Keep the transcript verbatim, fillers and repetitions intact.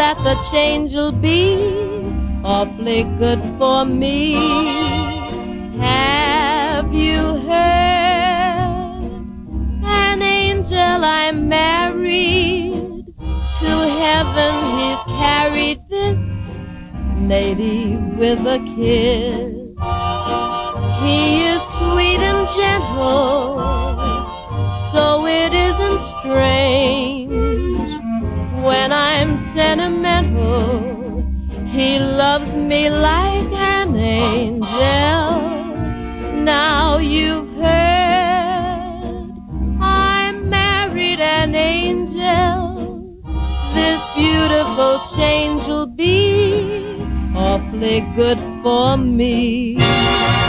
that the change will be awfully good for me. Have you heard? An angel I married, to heaven he's carried this lady with a kiss. He is sweet and gentle, so it isn't strange when I'm sentimental. He loves me like an angel. Now you've heard I married an angel. This beautiful change will be awfully good for me.